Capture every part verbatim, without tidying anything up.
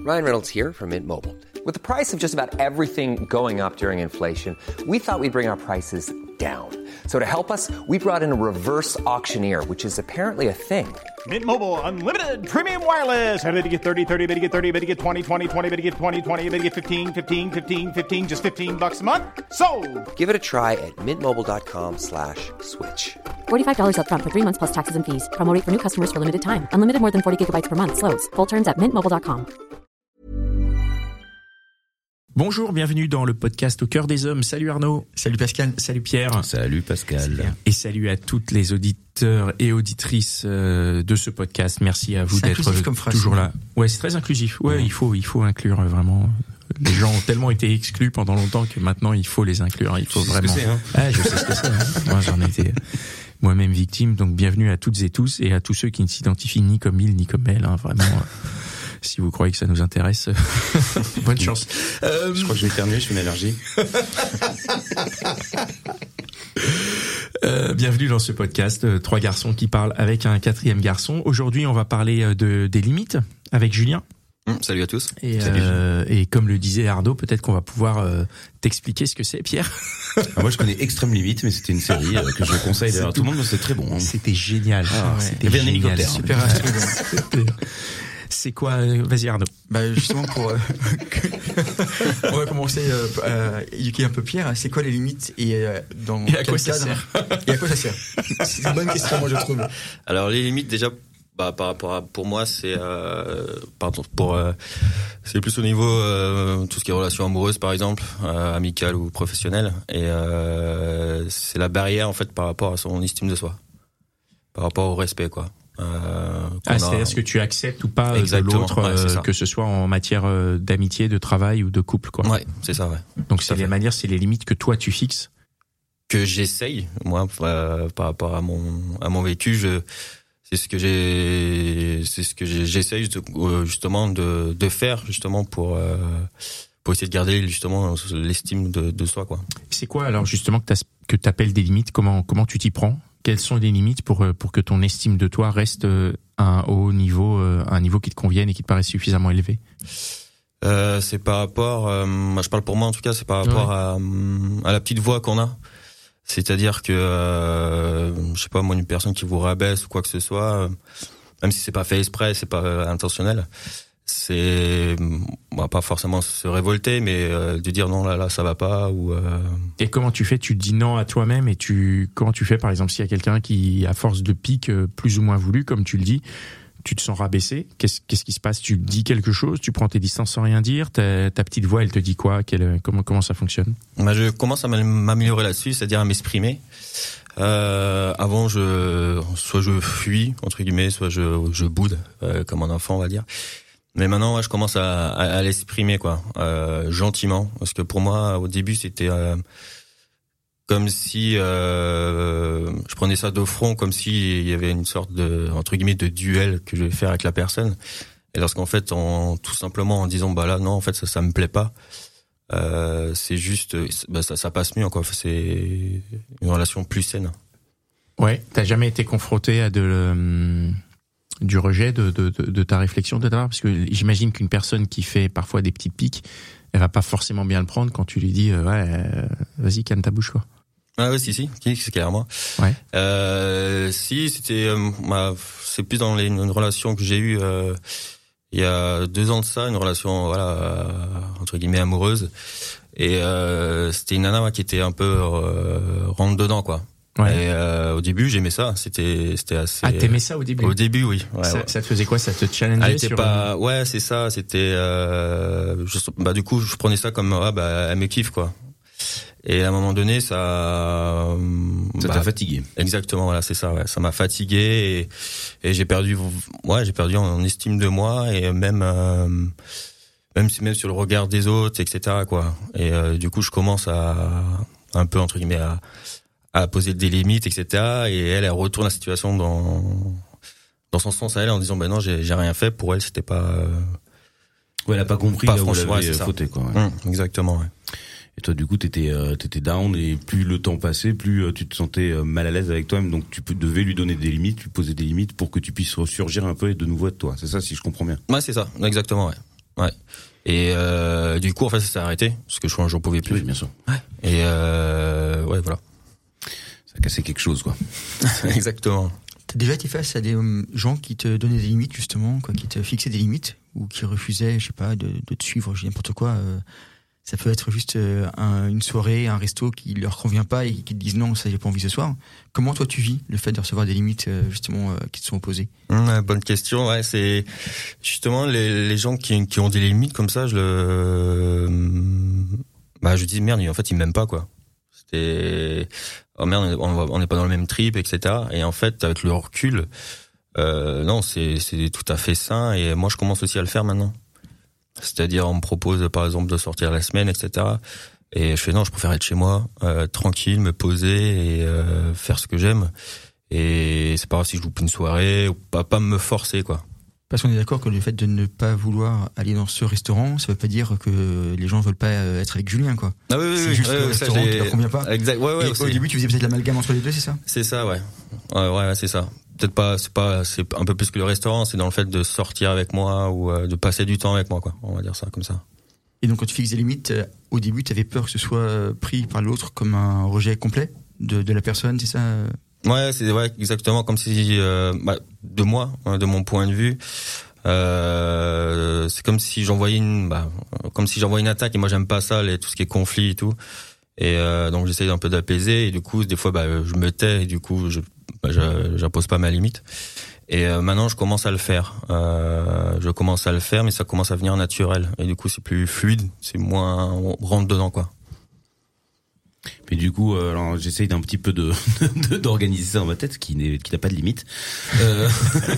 Ryan Reynolds here from Mint Mobile. With the price of just about everything going up during inflation, we thought we'd bring our prices down. So to help us, we brought in a reverse auctioneer, which is apparently a thing. Mint Mobile Unlimited Premium Wireless. How to get thirty, thirty, how to get thirty, how to get twenty, twenty, twenty, how to get twenty, twenty, how to get fifteen, fifteen, fifteen, fifteen, just fifteen bucks a month? Sold! Give it a try at mintmobile.com slash switch. forty-five dollars up front for three months plus taxes and fees. Promo rate for new customers for limited time. Unlimited more than forty gigabytes per month. Slows full terms at mint mobile dot com. Bonjour, bienvenue dans le podcast Au cœur des hommes. Salut Arnaud. Salut Pascal. Salut Pierre. Salut Pascal. Et salut à toutes les auditeurs et auditrices euh, de ce podcast. Merci à vous c'est d'être comme phrase, toujours là. Ouais, c'est très inclusif. Ouais, ouais, il faut, il faut inclure euh, vraiment. Les gens ont tellement été exclus pendant longtemps que maintenant il faut les inclure. Il faut je sais vraiment. Ce que c'est, hein. Ah, je sais ce que c'est. Hein. Moi, j'en étais moi-même victime. Donc, bienvenue à toutes et tous et à tous ceux qui ne s'identifient ni comme il ni comme elle. Hein, vraiment. Si vous croyez que ça nous intéresse, bonne chance. Euh... Je crois que je vais éternuer, je suis une allergie. euh, bienvenue dans ce podcast, euh, trois garçons qui parlent avec un quatrième garçon. Aujourd'hui, on va parler de des limites avec Julien. Mmh, salut à tous. Et, salut. Euh, et comme le disait Arnaud, peut-être qu'on va pouvoir euh, t'expliquer ce que c'est, Pierre. Ah, moi, je connais Extrême Limite, mais c'était une série euh, que je conseille d'ailleurs à tout le monde, mais c'est très bon. Hein. C'était génial. Ah, ouais. C'était Il y avait un génial. hélicoptère. Super. Super. C'est quoi? Vas-y Arnaud. Bah justement pour euh, on va commencer euh, à éduquer un peu Pierre. C'est quoi les limites et euh, dans et à quel quoi cadre ça sert et à quoi ça sert? C'est une bonne question, moi je trouve. Alors les limites déjà, bah par rapport à pour moi c'est euh, pardon pour euh, c'est plus au niveau euh, tout ce qui est relations amoureuses par exemple, euh, amicales ou professionnelles, et euh, c'est la barrière en fait par rapport à son estime de soi, par rapport au respect quoi. Euh, ah, c'est-à-dire a... ce que tu acceptes ou pas Exactement, de l'autre, ouais, euh, que ce soit en matière euh, d'amitié, de travail ou de couple, quoi. Ouais, c'est ça, ouais. Donc c'est les manières, c'est les limites que toi tu fixes. Que j'essaye, moi, euh, par rapport à mon à mon vécu, je c'est ce que j'ai, c'est ce que j'ai, j'essaye justement de de faire justement pour euh, pour essayer de garder justement l'estime de, de soi, quoi. C'est quoi alors justement que t'as, que t'appelles des limites? Comment comment tu t'y prends? Quelles sont les limites pour pour que ton estime de toi reste à un haut niveau, un niveau qui te convienne et qui te paraisse suffisamment élevé? Euh, c'est par rapport, euh, moi je parle pour moi en tout cas, c'est par rapport ouais. à à la petite voix qu'on a. C'est-à-dire que euh, je sais pas moi, une personne qui vous rabaisse ou quoi que ce soit, euh, même si c'est pas fait exprès, c'est pas euh, intentionnel, c'est bah, pas forcément se révolter, mais euh, de dire non là là ça va pas ou. Euh... Et comment tu fais? Tu te dis non à toi-même et tu comment tu fais par exemple s'il y a quelqu'un qui à force de pique plus ou moins voulu comme tu le dis, tu te sens rabaissé, qu'est-ce qu'est-ce qui se passe? Tu dis quelque chose, tu prends tes distances sans rien dire, ta, ta petite voix elle te dit quoi? Quelle, comment comment ça fonctionne? Bah, je commence à m'améliorer là-dessus, c'est-à-dire à m'exprimer. Euh, avant je soit je fuis entre guillemets, soit je je boude euh, comme un enfant on va dire. Mais maintenant, ouais, je commence à, à, à l'exprimer, quoi, euh, gentiment, parce que pour moi, au début, c'était euh, comme si euh, je prenais ça de front, comme si il y avait une sorte de entre guillemets de duel que je vais faire avec la personne. Et lorsqu'en fait, en tout simplement en disant bah là non, en fait ça, ça me plaît pas, euh, c'est juste, bah ça, ça passe mieux, quoi. C'est une relation plus saine. Ouais, t'as jamais été confronté à de le... du rejet de, de, de, de ta réflexion de parce que j'imagine qu'une personne qui fait parfois des petites piques, elle va pas forcément bien le prendre quand tu lui dis euh, ouais euh, vas-y calme ta bouche quoi. Ah oui si si, c'est clairement. Ouais. Euh, si c'était, euh, bah, c'est plus dans les, une relation que j'ai eue euh, il y a deux ans de ça, une relation voilà euh, entre guillemets amoureuse, et euh, c'était une nana qui était un peu euh, rentre dedans quoi. Ouais. Et euh, au début, j'aimais ça. C'était, c'était assez. Ah, t'aimais ça au début. Au début, oui. Ouais, ça, ouais. ça te faisait quoi? Ça te challengeait? Elle était sur pas. Un... Ouais, c'est ça. C'était. Euh... Je... Bah du coup, je prenais ça comme ah bah elle me kiffe quoi. Et à un moment donné, ça. Ça bah, t'a fatigué. Exactement. Voilà, c'est ça. Ouais, ça m'a fatigué et, et j'ai perdu. Ouais, j'ai perdu en estime de moi et même. Euh... Même même sur le regard des autres, et cetera quoi. Et euh, du coup, je commence à un peu entre guillemets à. à poser des limites, et cetera. Et elle, elle retourne la situation dans dans son sens à elle en disant ben non, j'ai j'ai rien fait. Pour elle, c'était pas. Euh, ouais, elle a pas compris pas là où elle avait ouais, fauté quoi. Ouais. Mmh, exactement. Ouais. Et toi, du coup, t'étais euh, t'étais down et plus le temps passait, plus euh, tu te sentais euh, mal à l'aise avec toi-même. Donc tu devais lui donner des limites, lui poser des limites pour que tu puisses ressurgir un peu et de nouveau être toi. C'est ça, si je comprends bien. Ouais, c'est ça, exactement. Ouais. Ouais. Et euh, du coup, en fait, ça s'est arrêté parce que je j'en pouvais plus. Oui, bien sûr. Ouais. Et euh, ouais, voilà. Ça a cassé quelque chose, quoi. Exactement. T'as déjà été face à des gens qui te donnaient des limites, justement, quoi, qui te fixaient des limites, ou qui refusaient, je sais pas, de, de te suivre, je dis n'importe quoi. Euh, ça peut être juste euh, un, une soirée, un resto qui leur convient pas et qui te disent non, ça j'ai pas envie ce soir. Comment toi tu vis le fait de recevoir des limites, euh, justement, euh, qui te sont opposées? Mmh, bonne question. Ouais, c'est justement les, les gens qui, qui ont des limites comme ça. Je le, bah, je dis merde, en fait, ils m'aiment pas, quoi. C'était, oh merde, on n'est pas dans le même trip, et cetera. Et en fait, avec le recul, euh, non, c'est, c'est tout à fait sain. Et moi, je commence aussi à le faire maintenant. C'est-à-dire, on me propose, par exemple, de sortir la semaine, et cetera. Et je fais non, je préfère être chez moi, euh, tranquille, me poser et euh, faire ce que j'aime. Et c'est pas grave si je loupe une soirée ou pas, pas me forcer, quoi. Parce qu'on est d'accord que le fait de ne pas vouloir aller dans ce restaurant, ça veut pas dire que les gens veulent pas être avec Julien, quoi. Ah oui, oui, c'est oui, juste ouais, le ouais, restaurant ça, qui leur convient pas. Exact. Ouais, ouais. Et au début, tu faisais peut-être l'amalgame entre les deux, c'est ça? C'est ça, ouais. Ouais, ouais, c'est ça. Peut-être pas, c'est pas, c'est un peu plus que le restaurant, c'est dans le fait de sortir avec moi ou euh, de passer du temps avec moi, quoi. On va dire ça comme ça. Et donc, quand tu fixes des limites, euh, au début, tu avais peur que ce soit euh, pris par l'autre comme un rejet complet de, de la personne, c'est ça? Ouais, c'est ouais, exactement comme si, euh, bah, de moi, hein, de mon point de vue, euh, c'est comme si j'envoyais une, bah, comme si j'envoyais une attaque et moi j'aime pas ça, les, tout ce qui est conflit et tout. Et euh, donc j'essaye un peu d'apaiser et du coup, des fois, bah, je me tais et du coup, je, bah, je j'impose pas ma limite. Et euh, maintenant, je commence à le faire. Euh, je commence à le faire, mais ça commence à venir naturel. Et du coup, c'est plus fluide, c'est moins, on rentre dedans, quoi. Mais du coup, euh, alors j'essaye d'un petit peu de, de d'organiser ça dans ma tête, qui n'est qui n'a pas de limite, euh,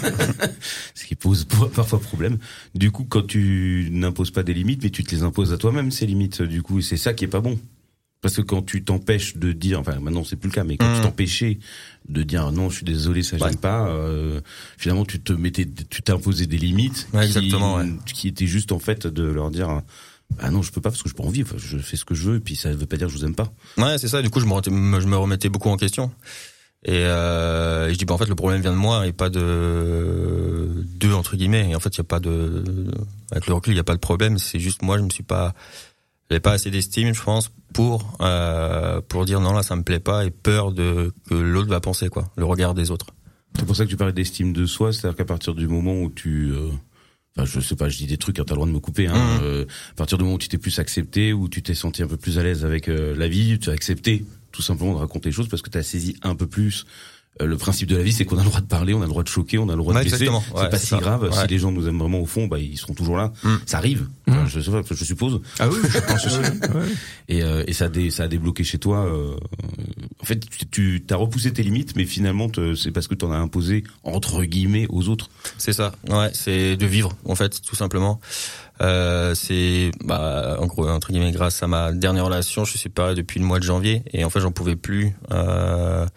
ce qui pose parfois problème. Du coup, quand tu n'imposes pas des limites, mais tu te les imposes à toi-même ces limites. Du coup, c'est ça qui est pas bon. Parce que quand tu t'empêches de dire, enfin maintenant c'est plus le cas, mais quand mmh. tu t'empêchais de dire non, je suis désolé, ça j'aime ouais. pas, euh, finalement tu te mettais, tu t'es imposé des limites, ouais, qui, exactement, ouais. qui étaient juste en fait de leur dire, ah non, je peux pas parce que j'ai pas envie, enfin, je fais ce que je veux, et puis ça veut pas dire que je vous aime pas. Ouais, c'est ça. Du coup, je me, je me remettais beaucoup en question, et, euh, et je dis bah en fait le problème vient de moi et pas de d'eux entre guillemets. Et en fait, il y a pas de, avec le recul, il y a pas de problème. C'est juste moi, je me suis pas J'avais pas assez d'estime, je pense, pour euh, pour dire non là ça me plaît pas et peur de que l'autre va penser, quoi, le regard des autres. C'est pour ça que tu parlais d'estime de soi, c'est-à-dire qu'à partir du moment où tu, euh, enfin je sais pas, je dis des trucs, hein, t'as le droit de me couper, hein. Mmh. Euh, à partir du moment où tu t'es plus accepté, où tu t'es senti un peu plus à l'aise avec euh, la vie, tu as accepté tout simplement de raconter les choses parce que tu as saisi un peu plus. Le principe de la vie, c'est qu'on a le droit de parler, on a le droit de choquer, on a le droit ouais, de blesser. Ouais, c'est pas si ça. grave. Ouais. Si les gens nous aiment vraiment au fond, bah ils seront toujours là. Mm. Ça arrive. Mm. Enfin, je, sais pas, je suppose. Ah oui, je pense aussi. Ouais. Et, euh, et ça a dé, ça a débloqué chez toi. Euh, en fait, tu t'as repoussé tes limites, mais finalement, te, c'est parce que t'en as imposé entre guillemets aux autres. C'est ça. Ouais, c'est de vivre en fait, tout simplement. Euh, c'est bah en gros entre guillemets grâce à ma dernière relation, je suis séparé depuis le mois de janvier et en fait j'en pouvais plus. Euh,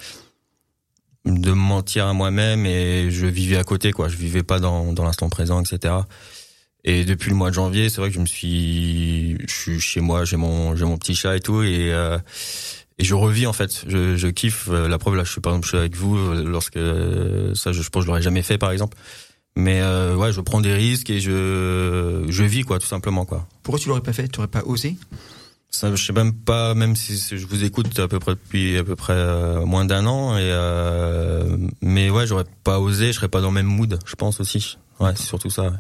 de mentir à moi-même et je vivais à côté, quoi. Je vivais pas dans, dans l'instant présent, et cetera. Et depuis le mois de janvier, c'est vrai que je me suis, je suis chez moi, j'ai mon, j'ai mon petit chat et tout, et, euh, et je revis, en fait. Je, je kiffe. La preuve, là, je suis, par exemple, je suis avec vous, lorsque, ça, je, je pense que je l'aurais jamais fait, par exemple. Mais, euh, ouais, je prends des risques et je, je vis, quoi, tout simplement, quoi. Pourquoi tu l'aurais pas fait? Tu aurais pas osé? Ça, je sais même pas, même si je vous écoute à peu près depuis à peu près euh, moins d'un an, et euh, mais ouais, j'aurais pas osé, je serais pas dans le même mood, je pense aussi. Ouais, c'est surtout ça. Ouais.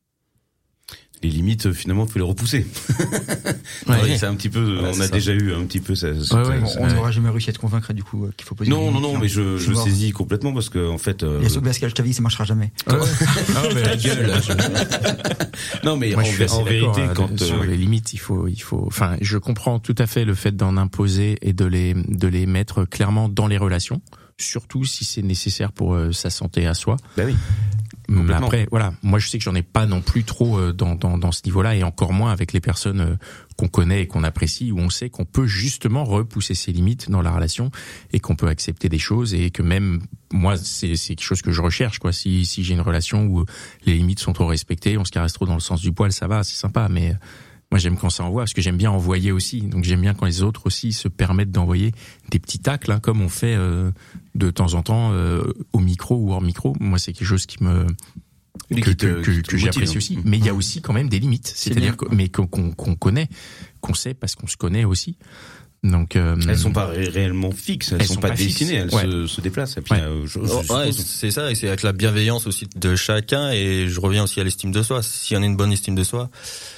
Les limites, finalement, faut les repousser. Ouais, ouais. C'est un petit peu, ouais, on a ça. déjà eu un petit peu ça. Ouais, ouais, on n'aura ouais. jamais réussi à te convaincre du coup qu'il faut poser. Non, non, non, mais je, je saisis complètement parce que en fait. Euh, Il y a ce Pascal, je t'avais dit, ça marchera jamais. Ouais. non, mais la gueule. Là, je... Non, mais moi, en, je suis en vérité, euh, quand sur euh... les limites, il faut, il faut. Enfin, je comprends tout à fait le fait d'en imposer et de les, de les mettre clairement dans les relations, surtout si c'est nécessaire pour euh, sa santé à soi. Bah oui. Mais après, voilà, moi je sais que j'en ai pas non plus trop euh, dans, dans, dans ce niveau-là, et encore moins avec les personnes euh, qu'on connaît et qu'on apprécie, où on sait qu'on peut justement repousser ses limites dans la relation et qu'on peut accepter des choses, et que même moi c'est, c'est quelque chose que je recherche, quoi. Si, si j'ai une relation où les limites sont trop respectées, on se caresse trop dans le sens du poil, ça va, c'est sympa, mais moi j'aime quand ça envoie, parce que j'aime bien envoyer aussi, donc j'aime bien quand les autres aussi se permettent d'envoyer des petits tacles, hein, comme on fait euh, de temps en temps euh, au micro ou hors micro. Moi c'est quelque chose qui me Oui, que, qui te- que, que, qui te que motive, j'apprécie hein. aussi. Mais il y a aussi quand même des limites. C'est-à-dire bien. que, mais qu'on, qu'on, qu'on connaît, qu'on sait parce qu'on se connaît aussi. Donc, euh, Elles sont pas ré- réellement fixes, elles, Elles sont, sont pas, pas dessinées, fixes. elles Ouais. se, se déplacent. Et puis, Ouais. euh, je, je Oh, ouais, suppose- c'est ça, et c'est avec la bienveillance aussi de chacun, et je reviens aussi à l'estime de soi. Si on a une bonne estime de soi,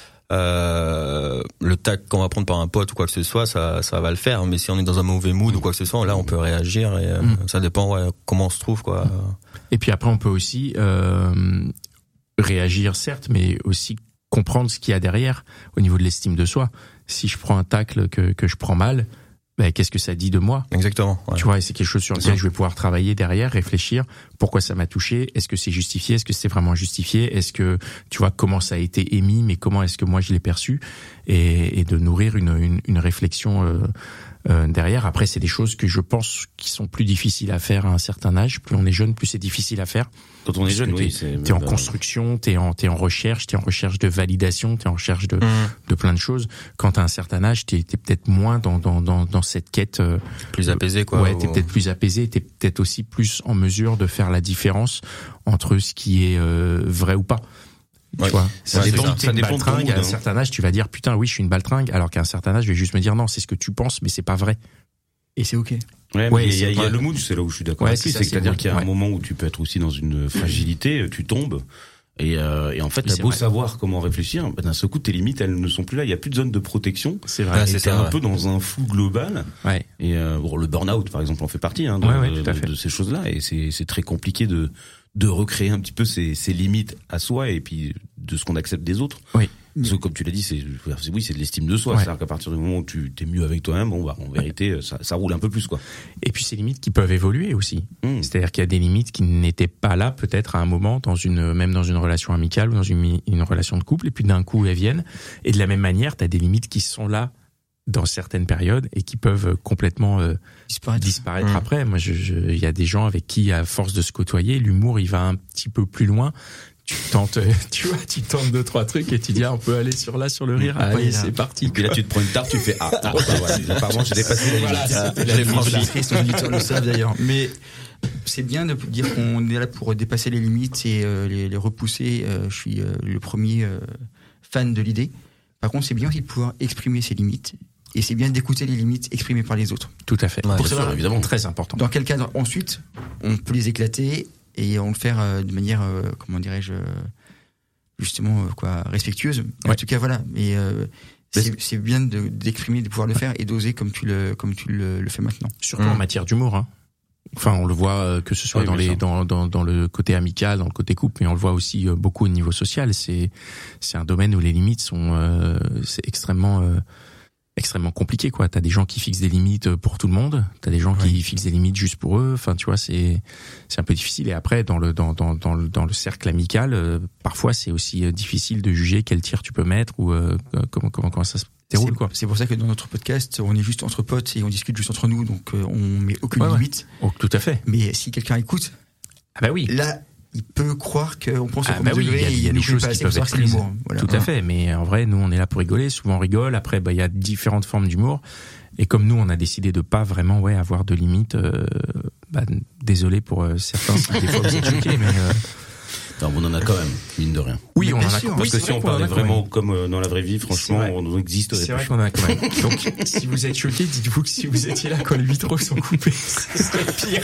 euh, le tac qu'on va prendre par un pote ou quoi que ce soit, ça, ça va le faire. Mais si on est dans un mauvais mood ou quoi que ce soit, là, on peut réagir, et euh, Mm. ça dépend ouais, comment on se trouve, quoi. et puis après, on peut aussi euh, réagir, certes, mais aussi comprendre ce qu'il y a derrière au niveau de l'estime de soi. Si je prends un tacle que, que je prends mal, ben, qu'est-ce que ça dit de moi? Exactement. Ouais. Tu vois, et c'est quelque chose sur lequel je vais pouvoir travailler derrière, réfléchir. Pourquoi ça m'a touché? Est-ce que c'est justifié? Est-ce que c'est vraiment justifié? Est-ce que, tu vois, comment ça a été émis, mais comment est-ce que moi je l'ai perçu? Et, et de nourrir une, une, une réflexion euh, euh, derrière. Après, c'est des choses que je pense qui sont plus difficiles à faire à un certain âge. Plus on est jeune, plus c'est difficile à faire. Quand on est Parce jeune, que oui, t'es, c'est. t'es en bah, construction, t'es en, t'es en recherche, t'es en recherche de validation, t'es en recherche de, Mmh. de plein de choses. Quand t'as un certain âge, t'es, t'es peut-être moins dans, dans, dans, dans cette quête. Euh, Plus apaisé, quoi. ouais, t'es Ou- peut-être plus apaisé, t'es peut-être aussi plus en mesure de faire la différence entre ce qui est euh, vrai ou pas. Tu Ouais. vois, Ça Si dépend- t'es ça une dépend de ton baltringue, mood, à un hein. certain âge, tu vas dire putain oui, je suis une baltringue, alors qu'à un certain âge, je vais juste me dire non, c'est ce que tu penses, mais c'est pas vrai. Et c'est ok. Ouais, mais Ouais, il y a, c'est il y a pas- le mood, c'est là où je suis d'accord Ouais, avec c'est lui, ça, c'est c'est c'est-à-dire le qu'il y a mood, un ouais. moment où tu peux être aussi dans une fragilité, tu tombes, et, euh, et en fait, Oui, t'as c'est beau vrai. savoir comment réfléchir, bah, d'un seul coup, tes limites, elles ne sont plus là, il y a plus de zone de protection, C'est Ouais, vrai. et c'est t'es ça, un ouais. peu dans un flou global, Ouais. et euh, bon, le burn-out, par exemple, en fait partie, hein, de, Ouais, ouais, de- tout à fait. de ces choses-là, et c'est c'est très compliqué de de recréer un petit peu ses, ses limites à soi, et puis de ce qu'on accepte des autres. Oui. Parce que comme tu l'as dit, c'est c'est- oui, c'est de l'estime de soi. Ouais. C'est-à-dire qu'à partir du moment où tu t'es mieux avec toi-même, bon bah en vérité, ça, ça roule un peu plus quoi. Et puis ces limites qui peuvent évoluer aussi. Mmh. C'est-à-dire qu'il y a des limites qui n'étaient pas là peut-être à un moment dans une même dans une relation amicale ou dans une une relation de couple, et puis d'un coup elles viennent. Et de la même manière, tu as des limites qui sont là dans certaines périodes et qui peuvent complètement euh, Disparaître. disparaître Mmh. après. Moi, je, je, il y a des gens avec qui, à force de se côtoyer, l'humour il va un petit peu plus loin. Tu tentes, euh, tu vois, tu tentes deux trois trucs et tu dis ah, on peut aller sur là sur le rire. Ah, Allez, oui, là. c'est parti. Et puis là, tu te prends une tarte, tu fais ah, ah bah, voilà, apparemment j'ai dépassé les Voilà, limites. c'était La la limite de limite. la crise, nos auditeurs le savent d'ailleurs. Mais c'est bien de dire qu'on est là pour dépasser les limites et euh, les, les repousser. Euh, je suis euh, le premier euh, fan de l'idée. Par contre, c'est bien aussi de pouvoir exprimer ses limites. Et c'est bien d'écouter les limites exprimées par les autres. Tout à fait. Ouais, Pour bien ça, sûr, évidemment. très important. Dans quel cadre ensuite on peut les éclater et on le faire euh, de manière, euh, comment dirais-je, euh, justement euh, quoi, respectueuse. En Ouais. tout cas, voilà. Mais euh, c'est c'est bien de- d'exprimer, de pouvoir le faire et d'oser comme tu le comme tu le, le fais maintenant. Surtout Mmh. en matière d'humour. Hein. Enfin, on le voit euh, que ce soit Oui, dans bien les sûr. dans, dans dans le côté amical, dans le côté couple, mais on le voit aussi euh, beaucoup au niveau social. C'est c'est un domaine où les limites sont euh, c'est extrêmement euh, extrêmement compliqué quoi. T'as des gens qui fixent des limites pour tout le monde, t'as des gens qui Ouais. fixent des limites juste pour eux. Enfin, tu vois, c'est c'est un peu difficile. Et après, dans le dans dans dans le dans le cercle amical, euh, parfois c'est aussi euh, difficile de juger quel tir tu peux mettre ou euh, comment comment comment ça se déroule C'est- quoi. C'est pour ça que dans notre podcast, on est juste entre potes et on discute juste entre nous, donc euh, on met aucune Ouais, ouais. limite. Oh, tout à fait. Mais si quelqu'un écoute, Ah bah oui. là, il peut croire qu'on pense au Ah premier bah oui, degré il y a, et il y a nous des fait choses pas qui assez peuvent pour être savoir que c'est prises. l'humour. Voilà. Tout à fait, mais en vrai, nous, on est là pour rigoler. Souvent, on rigole. Après, bah, il y a différentes formes d'humour. Et comme nous, on a décidé de pas vraiment, ouais, avoir de limites. Euh, bah, désolé pour euh, certains, si des fois vous êtes choqués, mais euh, Non, on en a quand même, mine de rien. oui, Mais on bien en a. sûr. Parce oui, que c'est si vrai on qu'on en a parlait quand vraiment même. comme euh, dans la vraie vie, franchement, vrai. on n'existerait C'est plus. vrai qu'on en a quand même. Donc, si vous êtes choqués, dites-vous que si vous étiez là quand les vitraux sont coupés, ce serait pire.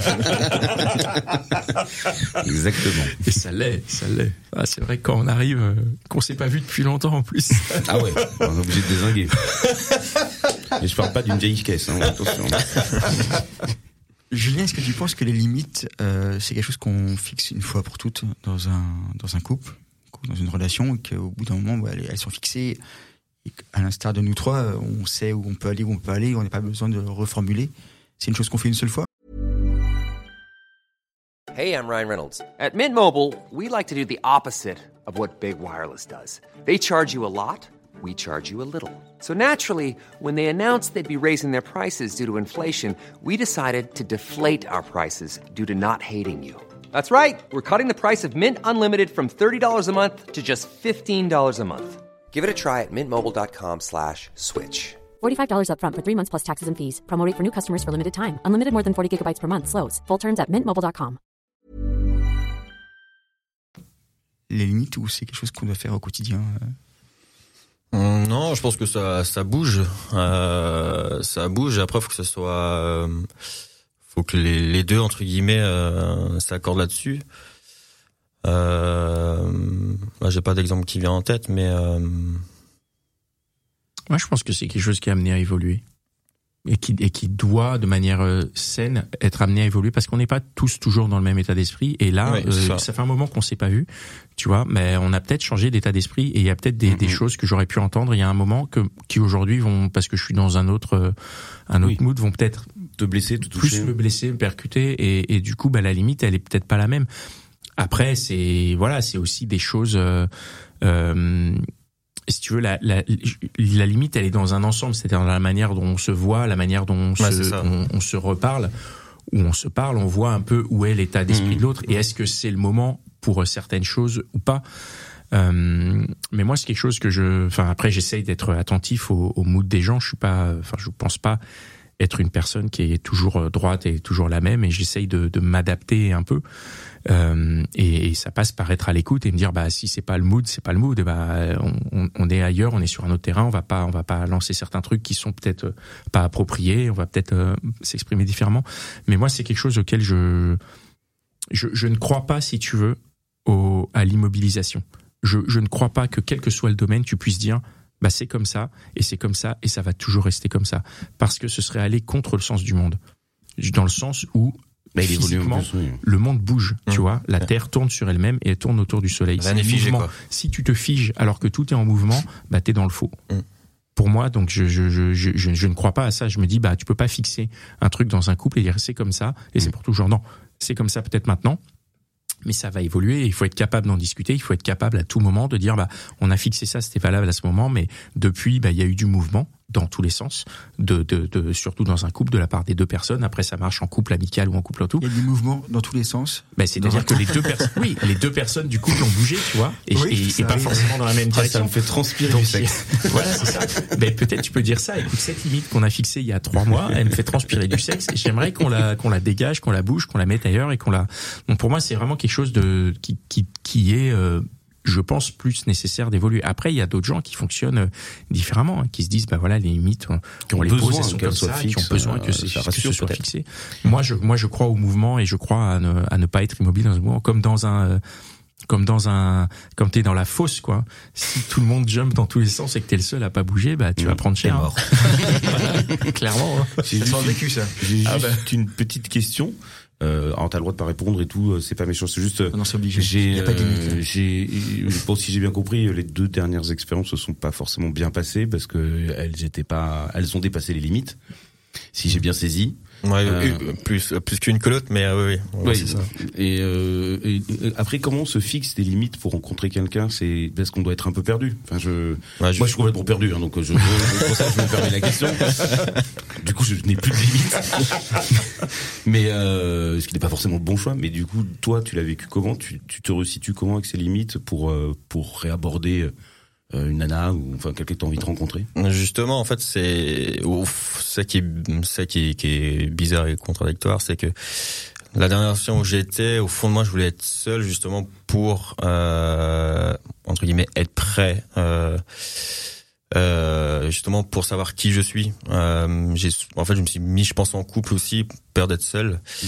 Exactement. Et ça l'est, ça l'est. Ah, c'est vrai que quand on arrive, euh, qu'on s'est pas vu depuis longtemps en plus. Ah ouais, on est obligé de dézinguer. Et je parle pas d'une vieille caisse, hein, attention. Julien, est-ce que tu penses que les limites, euh, c'est quelque chose qu'on fixe une fois pour toutes dans un, dans un couple, dans une relation, et qu'au bout d'un moment, bah, elles, elles sont fixées, et qu'à l'instar de nous trois, euh, on sait où on peut aller, où on peut aller, on n'a pas besoin de reformuler. C'est une chose qu'on fait une seule fois. Hey, I'm Ryan Reynolds. At Mint Mobile, we like to do the opposite of what Big Wireless does. They charge you a lot, we charge you a little. So naturally, when they announced they'd be raising their prices due to inflation, we decided to deflate our prices due to not hating you. That's right. We're cutting the price of Mint Unlimited from thirty dollars a month to just fifteen dollars a month. Give it a try at mintmobile.com slash switch. forty-five dollars up front for three months plus taxes and fees. Promo rate for new customers for limited time. Unlimited more than forty gigabytes per month slows. Full terms at mint mobile dot com. les limites ou c'est quelque chose qu'on doit faire au quotidien? Non, je pense que ça, ça bouge, euh, ça bouge. Après, faut que ce soit, euh, faut que les, les deux entre guillemets euh, s'accordent là-dessus. Euh, bah, j'ai pas d'exemple qui vient en tête, mais euh... moi, je pense que c'est quelque chose qui est amené à évoluer. Et qui, et qui doit, de manière euh, saine, être amené à évoluer parce qu'on n'est pas tous toujours dans le même état d'esprit. Et là, oui, euh, ça. ça fait un moment qu'on s'est pas vu, tu vois, mais on a peut-être changé d'état d'esprit et il y a peut-être des, mm-hmm. des choses que j'aurais pu entendre il y a un moment que, qui aujourd'hui vont, parce que je suis dans un autre, euh, un autre oui. mood, vont peut-être te blesser, te toucher. Plus me blesser, me percuter et, et du coup, bah, la limite, elle est peut-être pas la même. Après, c'est, voilà, c'est aussi des choses, euh, euh, si tu veux, la, la, la limite, elle est dans un ensemble, c'est-à-dire dans la manière dont on se voit, la manière dont on, ouais, se, on, on se reparle, où on se parle, on voit un peu où est l'état d'esprit mmh. de l'autre, et est-ce que c'est le moment pour certaines choses ou pas. Euh, mais moi, c'est quelque chose que je, enfin après, j'essaye d'être attentif au, au mood des gens. Je suis pas, enfin, je pense pas être une personne qui est toujours droite et toujours la même, et j'essaye de, de m'adapter un peu. Euh, et, et ça passe par être à l'écoute et me dire bah si c'est pas le mood, c'est pas le mood. Bah on, on est ailleurs, on est sur un autre terrain. On va pas, on va pas lancer certains trucs qui sont peut-être pas appropriés. On va peut-être euh, s'exprimer différemment. Mais moi, c'est quelque chose auquel je, je, je ne crois pas, si tu veux, au, à l'immobilisation. Je, je ne crois pas que quel que soit le domaine, tu puisses dire bah c'est comme ça et c'est comme ça et ça va toujours rester comme ça, parce que ce serait aller contre le sens du monde, dans le sens où bah, physiquement, plus, oui. le monde bouge, mmh. tu vois, la ouais. Terre tourne sur elle-même et elle tourne autour du soleil. Rien n'est figé, quoi. Si tu te figes alors que tout est en mouvement, bah t'es dans le faux. Mmh. Pour moi, donc je, je je je je je ne crois pas à ça. Je me dis bah tu peux pas fixer un truc dans un couple et dire c'est comme ça et mmh. c'est pour toujours. Non, c'est comme ça peut-être maintenant. Mais ça va évoluer et il faut être capable d'en discuter, il faut être capable à tout moment de dire bah on a fixé ça, c'était valable à ce moment, mais depuis bah il y a eu du mouvement dans tous les sens, de, de, de surtout dans un couple de la part des deux personnes. Après ça marche en couple amical ou en couple en tout. Il y a du mouvement dans tous les sens. Ben c'est-à-dire que les deux personnes, oui, les deux personnes du couple ont bougé, tu vois, et, oui, et, et pas forcément dans la même direction. Ça me fait transpirer donc, du sexe. Voilà, c'est ça. Ben peut-être tu peux dire ça. Écoute, cette limite qu'on a fixée il y a trois mois, elle me fait transpirer du sexe. Et j'aimerais qu'on la qu'on la dégage, qu'on la bouge, qu'on la mette ailleurs et qu'on la. Donc pour moi c'est vraiment quelque chose de qui qui qui est euh, je pense plus nécessaire d'évoluer. Après, il y a d'autres gens qui fonctionnent différemment, hein, qui se disent, bah voilà, les limites, on, on les pose, elles sont comme ça, fixe, qui ont besoin que, c'est, que ce soit fixé. Moi, je, moi, je crois au mouvement et je crois à ne, à ne pas être immobile dans un mouvement, comme dans un, comme dans un, comme t'es dans la fosse, quoi. Si tout le monde jump dans tous les sens et que t'es le seul à pas bouger, bah tu mmh, vas prendre cher. Mort. Voilà, clairement. Hein. J'ai juste, vécu ça. J'ai ah juste bah. une petite question. Euh, alors t'as le droit de pas répondre et tout, c'est pas méchant, c'est juste. Non, c'est obligé. J'ai, Il y a pas de limite. Euh, j'ai, je pense si j'ai bien compris, les deux dernières expériences se sont pas forcément bien passées parce que elles étaient pas, elles ont dépassé les limites. Si j'ai bien saisi. Ouais, euh, plus plus qu'une que l'autre, mais euh, oui, oui, ouais, c'est ça. Et, euh, et, et après, comment on se fixe des limites pour rencontrer quelqu'un? C'est parce qu'on doit être un peu perdu. Enfin, je, ouais, moi, je... je suis complètement perdu, hein, donc je, je, je pour ça que je me permets la question. Du coup, je n'ai plus de limites. Mais euh, ce qui n'est pas forcément le bon choix. Mais du coup, toi, tu l'as vécu comment? Tu, tu te resitues comment avec ces limites pour euh, pour réaborder une nana ou enfin quelqu'un que tu as envie de rencontrer? Justement, en fait, c'est ouf, ça qui est ça qui est, qui est bizarre et contradictoire, c'est que la dernière fois où j'étais, au fond de moi, je voulais être seul justement pour euh, entre guillemets être prêt, euh, euh, justement pour savoir qui je suis. Euh, j'ai, en fait, je me suis mis, je pense, en couple aussi, peur d'être seul. Mmh.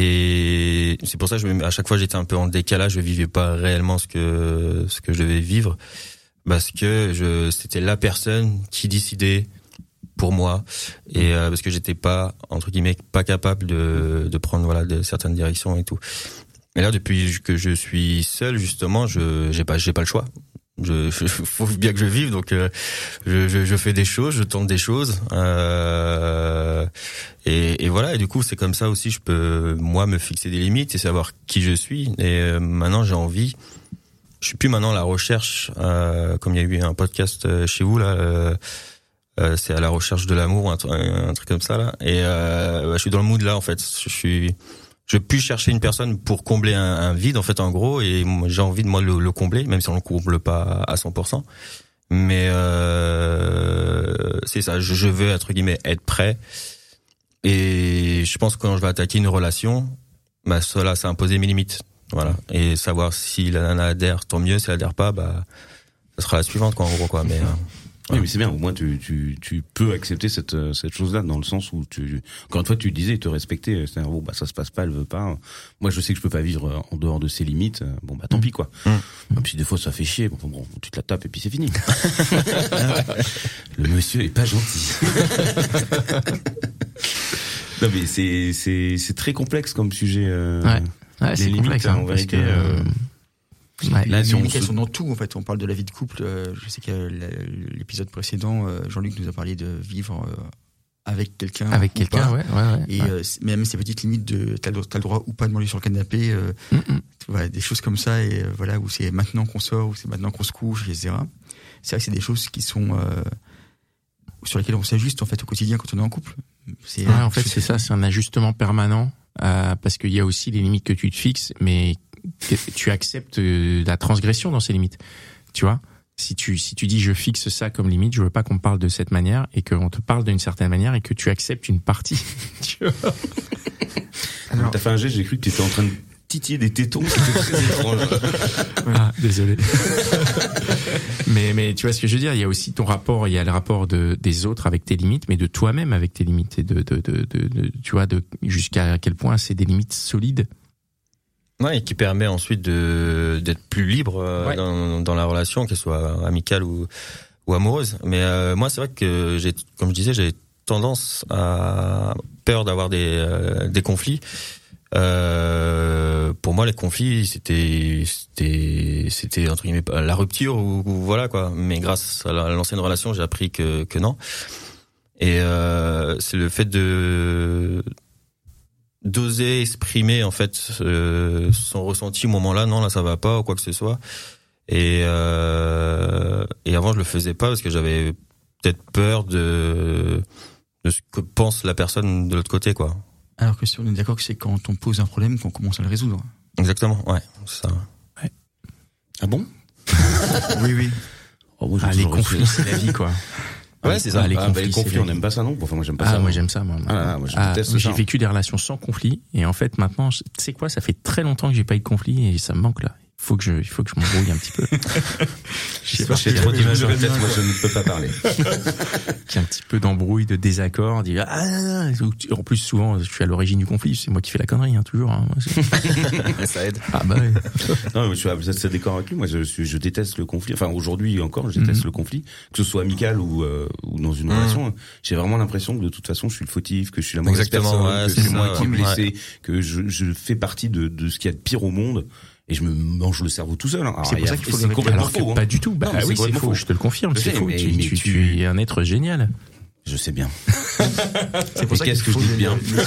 Et c'est pour ça que je, à chaque fois, j'étais un peu en décalage, je vivais pas réellement ce que ce que je devais vivre. Parce que je, c'était la personne qui décidait pour moi et euh, parce que j'étais pas entre guillemets pas capable de de prendre voilà de certaines directions et tout. Et là depuis que je suis seul justement, je j'ai pas j'ai pas le choix. Je, je faut bien que je vive donc euh, je, je je fais des choses, je tente des choses euh, et et voilà et du coup c'est comme ça aussi je peux moi me fixer des limites et savoir qui je suis et euh, maintenant j'ai envie. Je suis plus maintenant à la recherche, euh, comme il y a eu un podcast chez vous là, euh, euh, c'est à la recherche de l'amour, un, un truc comme ça là. Et euh, je suis dans le mood là en fait. Je suis, je puis chercher une personne pour combler un, un vide en fait en gros, et j'ai envie de moi le, le combler, même si on le comble pas à cent pour cent. Mais euh, c'est ça, je, je veux entre guillemets être prêt. Et je pense que quand je vais attaquer une relation, bah cela, ça imposer mes limites. Voilà. Et savoir si la nana adhère, tant mieux. Si elle adhère pas, bah, ça sera la suivante, quoi, en gros, quoi. Mais, euh, oui, mais c'est bien. Au moins, tu, tu, tu peux accepter cette, cette chose-là, dans le sens où tu, encore une fois, tu disais, te respecter. C'est-à-dire, bon, bah, ça se passe pas, elle veut pas. Moi, je sais que je peux pas vivre en dehors de ses limites. Bon, bah, tant pis, quoi. Mmh. Et puis, des fois, ça fait chier. Bon, bon, tu te la tapes et puis c'est fini. Le monsieur est pas gentil. Non, mais c'est, c'est, c'est très complexe comme sujet. Euh, ouais. Ouais, c'est les limites, complexe, hein, en parce vérité. que, Euh, ouais. Là, si les on limites, elles se- sont dans tout, en fait. On parle de la vie de couple. euh, Je sais que l'épisode précédent, euh, Jean-Luc nous a parlé de vivre euh, avec quelqu'un. Avec ou quelqu'un, pas. ouais, ouais, ouais. Et ouais. euh, c'est- même ces petites limites de t'as le, t'as le droit ou pas de manger sur le canapé, euh, Mm-mm. voilà, des choses comme ça, et euh, voilà, où c'est maintenant qu'on sort, où c'est maintenant qu'on se couche, et cetera. C'est vrai que c'est des choses qui sont euh, sur lesquelles on s'ajuste en fait au quotidien quand on est en couple. C'est, Ouais, en fait, c'est ça, c'est un ajustement permanent, euh, parce qu'il y a aussi les limites que tu te fixes, mais que tu acceptes euh, la transgression dans ces limites. Tu vois, si tu si tu dis je fixe ça comme limite, je veux pas qu'on me parle de cette manière et qu'on te parle d'une certaine manière et que tu acceptes une partie. Tu vois. Alors, T'as fait un geste, j'ai cru que t'étais en train de titiller des tétons. C'était très étrange. Ah, désolé. mais mais tu vois ce que je veux dire, il y a aussi ton rapport, il y a le rapport de des autres avec tes limites, mais de toi-même avec tes limites et de de de, de, de tu vois de jusqu'à quel point c'est des limites solides. ouais, et qui permet ensuite de, d'être plus libre, euh, Ouais. dans, dans la relation, qu'elle soit amicale ou, ou amoureuse. Mais, euh, moi, c'est vrai que j'ai, comme je disais, j'ai tendance à peur d'avoir des, euh, des conflits. Euh, pour moi, les conflits, c'était, c'était, c'était entre guillemets la rupture ou, ou voilà quoi. Mais grâce à, la, à l'ancienne relation, j'ai appris que que non. Et euh, c'est le fait de d'oser exprimer en fait euh, son ressenti au moment-là. Non, là ça va pas ou quoi que ce soit. Et euh, et avant je le faisais pas parce que j'avais peut-être peur de de ce que pense la personne de l'autre côté quoi. alors que si on est d'accord que c'est quand on pose un problème qu'on commence à le résoudre. Exactement, ouais, c'est ça. Ah bon? Oui, oui. Oh, moi, j'ai Ah, les toujours conflits, réussi. c'est la vie, quoi. Ouais, c'est ça. Ah, les Ah, bah, conflits, les c'est conflits, la on vie. n'aime pas ça, non? Enfin, moi, j'aime pas Ah, ça. moi j'aime ça, moi. Ah, là, moi, je Ah, déteste j'ai ça. vécu des relations sans conflit et en fait maintenant, tu sais quoi, ça fait très longtemps que j'ai pas eu de conflit et ça me manque là. Il faut que je, il faut que je m'embrouille un petit peu. Je sais pas, j'ai trop d'images dans la tête, moi, je ne peux pas parler. Qu'il y a un petit peu d'embrouille, de désaccord, dire ah, en plus souvent je suis à l'origine du conflit, c'est moi qui fais la connerie, hein, toujours. Hein. Ça aide. Ah bah ouais. Non, mais je suis assez d'accord avec lui. Moi, je suis, je déteste le conflit. Enfin, aujourd'hui encore, je déteste Mhm. le conflit, que ce soit amical ou, euh, ou dans une Mhm. relation. J'ai vraiment l'impression que de toute façon, je suis le fautif, que je suis la mauvaise Exactement, personne, ouais, que c'est c'est ça, moi qui ai ouais. blessé, que je, je fais partie de, de ce qu'il y a de pire au monde. Et je me mange le cerveau tout seul. Hein. Alors, C'est pour il y a- ça qu'il faut et le c'est complètement Alors que faux. Hein. pas du tout. Bah Non, mais c'est oui, c'est complètement faux. faux. Je te le confirme, Je c'est sais, faux. mais- Tu, mais tu, tu- tu es un être génial. Je sais bien. C'est pour Et ça qu'est-ce qu'il que faut je dis le- bien le-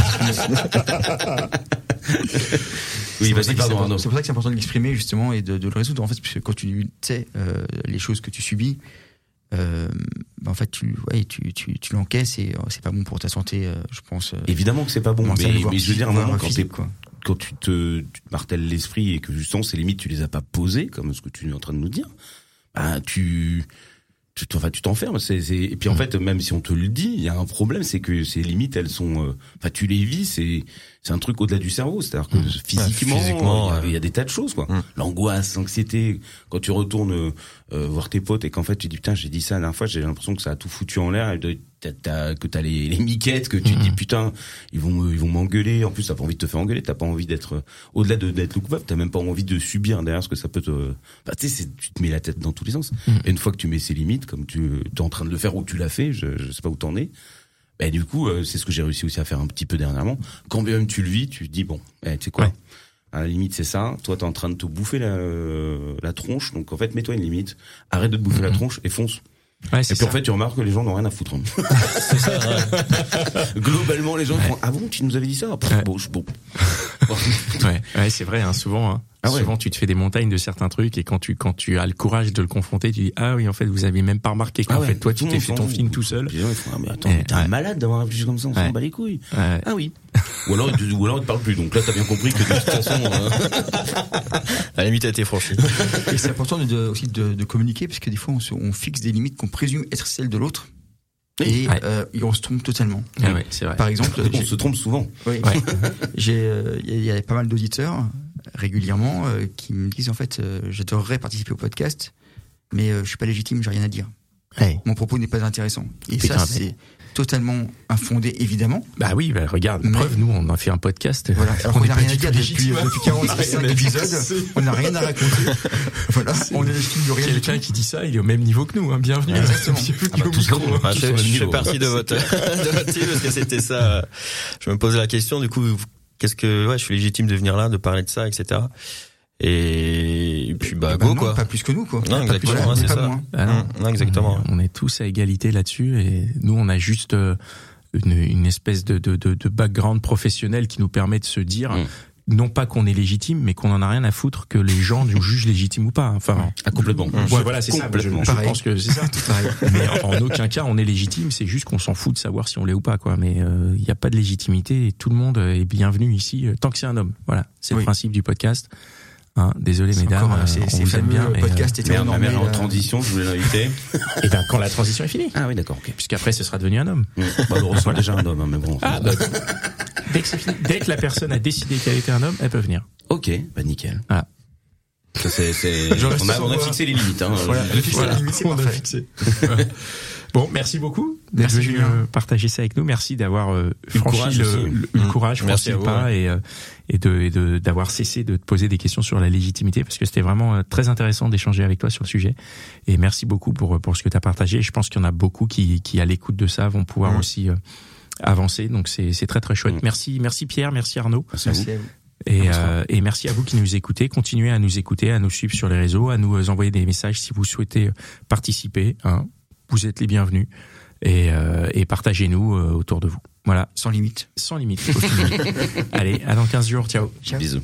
Oui, C'est pour vas-y, ça que pardon, c'est- Arnaud. C'est pour ça que c'est important de l'exprimer justement et de, de le résoudre en fait, parce que quand tu sais euh, les choses que tu subis, euh, bah, en fait tu, ouais, tu, tu, tu l'encaisses et euh, c'est pas bon pour ta santé, euh, je pense. euh, Évidemment que c'est pas bon, commencer à mais, le voir mais je veux dire, à un voir moment, quand, physique, t'es- quoi. quand tu te, tu te martèles l'esprit et que justement ces limites tu les as pas posées, comme ce que tu es en train de nous dire, bah tu, tu, t'en- enfin, tu t'enfermes. C'est, c'est, et puis en fait, même si on te le dit, il y a un problème, c'est que ces limites, elles sont, euh, enfin, tu les vis, c'est, c'est un truc au-delà du cerveau, c'est-à-dire que physiquement, physiquement, il y a- ouais. il y, a des tas de choses, quoi. Mm. L'angoisse, l'anxiété, quand tu retournes euh, euh, voir tes potes et qu'en fait tu dis putain, j'ai dit ça la dernière fois, j'ai l'impression que ça a tout foutu en l'air, et de- t'as, t'as, que t'as les, les miquettes, que tu te dis putain, ils vont, me- ils vont m'engueuler. En plus, t'as pas envie de te faire engueuler, t'as pas envie d'être, euh, au-delà de d'être le coupable, t'as même pas envie de subir derrière ce que ça peut te, bah, tu sais, c'est- tu te mets la tête dans tous les sens. Mm. Et une fois que tu mets ces limites, comme tu es en train de le faire ou tu l'as fait, je, je sais pas où t'en es. Ben du coup, euh, c'est ce que j'ai réussi aussi à faire un petit peu dernièrement. Quand bien même tu le vis, tu te dis bon, eh, tu sais quoi, Ouais. à la limite c'est ça. Toi, t'es en train de te bouffer la, euh, la tronche, donc en fait, mets-toi une limite. Arrête de te bouffer Mhm. la tronche et fonce. Ouais, Et c'est puis ça. en fait, tu remarques que les gens n'ont rien à foutre. C'est ça, ouais. Globalement, les gens font ah bon, tu nous avais dit ça. Pff, Ouais. Bon, je, bon. Ouais, ouais, c'est vrai, hein, souvent. Hein. Ah ouais. Souvent, tu te fais des montagnes de certains trucs et quand tu quand tu as le courage de le confronter, tu dis ah oui, en fait, vous aviez même pas remarqué qu'en Ah ouais, fait, toi, tout tu le t'es monde fait s'en ton fout. film tout seul. Puis les gens ils font ah mais attends, Eh, mais t'es un ouais. malade d'avoir réfléchi comme ça, on s'en Ouais. bat les couilles. Ouais. Ah oui. Ou alors, ils te- ou alors ils te parlent plus. Donc là, t'as bien compris que de toute façon. euh, La limite a été franchie. Et c'est important de, de- aussi de, de communiquer parce que des fois on, se- on fixe des limites qu'on présume être celles de l'autre et, Ouais. euh, et on se trompe totalement. Ah ouais, c'est vrai. Par exemple, on j'ai- se trompe souvent. oui, Ouais. j'ai, euh, il y, a- il y a pas mal d'auditeurs régulièrement euh, qui me disent en fait, euh, j'adorerais participer au podcast, mais euh, je suis pas légitime, j'ai rien à dire. Ouais. Mon propos n'est pas intéressant. Et Putain, ça, mais... c'est totalement infondé, évidemment. Bah oui, bah regarde, Mais... preuve, nous, on a fait un podcast. Voilà. Alors on qu'on est n'a pas rien à du dire tout depuis, légitime. depuis quarante-cinq épisodes. On n'a rien à raconter. Voilà. C'est... On est légitime de rien. Quelqu'un qui dit ça, il est au même niveau que nous, hein. Bienvenue. Exactement. Bienvenue Ah bah, au micro. tout, ah, je, je fais niveau, partie de votre, de votre team parce que c'était ça. Je me posais la question, du coup, qu'est-ce que, ouais, je suis légitime de venir là, de parler de ça, et cetera. Et puis, bah, bah go, non, quoi. pas plus que nous, quoi. Non, Pas exactement, plus, ouais, c'est pas ça. moins. Ah non. Non, exactement. On est tous à égalité là-dessus et nous, on a juste euh, une, une espèce de, de, de, de background professionnel qui nous permet de se dire, Mm. non pas qu'on est légitime, mais qu'on en a rien à foutre que les gens nous jugent légitimes ou pas. Enfin, Ah, complètement. ouais, voilà, c'est ça. Je, Complètement. je Pareil. pense que c'est ça. Pareil. Mais en, en aucun cas, on est légitime. C'est juste qu'on s'en fout de savoir si on l'est ou pas, quoi. Mais il euh, n'y a pas de légitimité et tout le monde est bienvenu ici euh, tant que c'est un homme. Voilà, c'est Oui. le principe du podcast. Hein, désolé C'est mesdames, encore, euh, c'est, on c'est vous aime fameux bien, mais podcast euh, Merde, ma hétéronormé. mère est en là. transition, je voulais l'inviter. et ben quand la transition est finie, Ah oui, d'accord, ok. puisqu'après ce sera devenu un homme. Mmh. Bah, on reçoit déjà un homme, hein, mais bon. Ah, bah, dès que c'est fini, dès que la personne a décidé qu'elle était un homme, elle peut venir. Ok, bah nickel. Voilà. Ça, c'est, c'est... Je reste On a, sur on a moi. fixé les limites, hein. Voilà, Je- fixé voilà. les limites, c'est on a parfait. fixé. Bon, merci beaucoup d'être Merci, venu Julien. euh, partager ça avec nous. Merci d'avoir euh, le franchi courage le, aussi. le, le Mmh. courage, Merci franchi à le vous, pas ouais. et, euh, et de et de d'avoir cessé de te poser des questions sur la légitimité parce que c'était vraiment euh, très intéressant d'échanger avec toi sur le sujet. Et merci beaucoup pour pour ce que tu as partagé. Je pense qu'il y en a beaucoup qui qui à l'écoute de ça vont pouvoir Mmh. aussi euh, avancer. Donc c'est c'est très très chouette. Mmh. Merci merci Pierre, merci Arnaud. Merci à vous. Merci à vous. Et, euh, et merci à vous qui nous écoutez. Continuez à nous écouter, à nous suivre sur les réseaux, à nous envoyer des messages si vous souhaitez participer. Hein. Vous êtes les bienvenus. Et, euh, et partagez-nous euh, autour de vous. Voilà, Sans limite. sans limite. au final. Allez, à dans quinze jours. Ciao. Ciao. Bisous.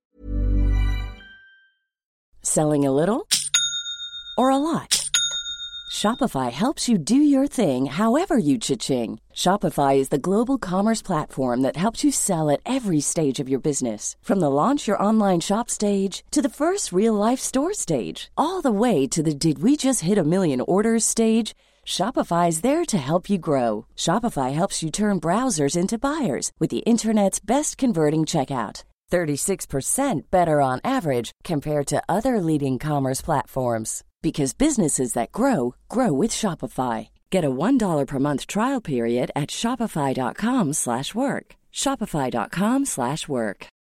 Selling a little or a lot? Shopify helps you do your thing however you cha-ching. Shopify is the global commerce platform that helps you sell at every stage of your business. From the launch your online shop stage to the first real-life store stage, all the way to the did we just hit a million orders stage. Shopify's there to help you grow. Shopify helps you turn browsers into buyers with the internet's best converting checkout. thirty-six percent better on average compared to other leading commerce platforms. Because businesses that grow, grow with Shopify. Get a one dollar per month trial period at shopify.com slash work. Shopify.com slash work.